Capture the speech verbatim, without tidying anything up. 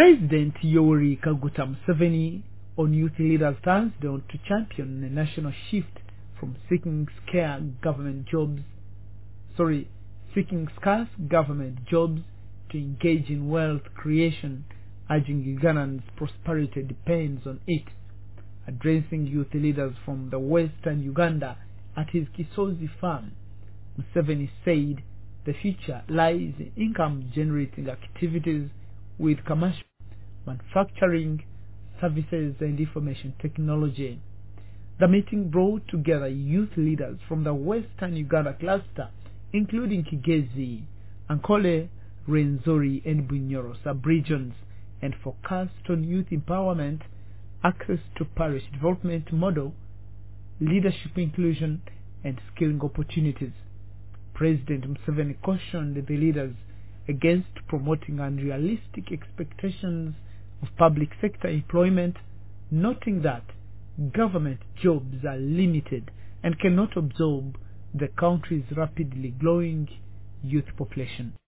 President Yoweri Kaguta Museveni on Youth Leaders Thursday on to champion a national shift from seeking scarce government jobs, sorry, seeking scarce government jobs to engage in wealth creation, urging Ugandans' prosperity depends on it. Addressing youth leaders from the western Uganda at his Kisozi farm, Museveni said the future lies in income-generating activities with commercial, manufacturing, services and information technology. The meeting brought together youth leaders from the western Uganda cluster, including Kigezi, Ankole, Rwenzori and Bunyoro sub-regions, and focused on youth empowerment, access to parish development model, leadership inclusion, and skilling opportunities. President Museveni cautioned the leaders against promoting unrealistic expectations of public sector employment, noting that government jobs are limited and cannot absorb the country's rapidly growing youth population.